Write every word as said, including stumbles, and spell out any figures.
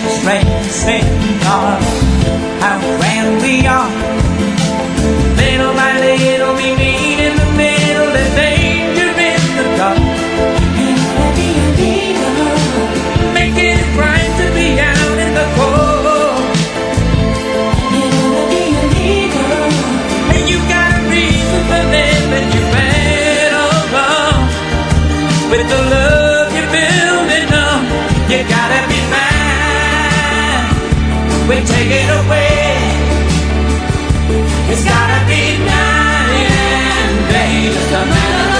strength in God, how grand we are. Little by little we meet in the middle, there's danger in the dark. And I'll be a leader, make it right to be out in the cold. And I'll be a leader, and you got a reason for living, you better run with the love you're building up. You gotta be mine, we take it away. It's gotta be night and day, just a matter